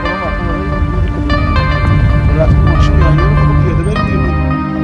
رفتیم ماشین میانه رو خب پیاده بریم.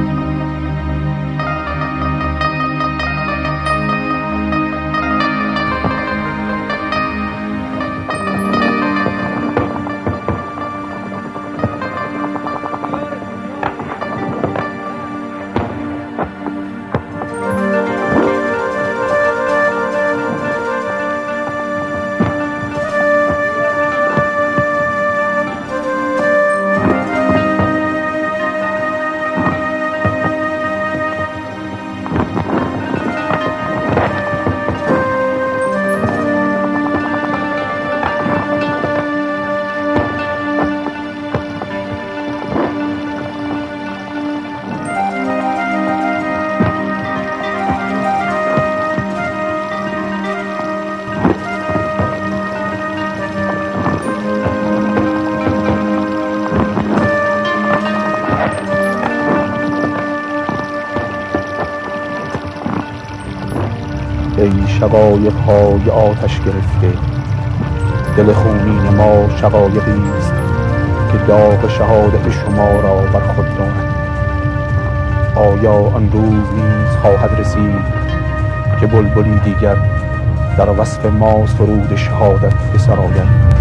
ای شقایق‌های آتش گرفته، دل خونین ما شقایقی است که داغ شهادت شما را بر خود دارد. آیا آن روز نیز خواهد رسید که بلبلی دیگر در وصف ما سرود شهادت بسراید؟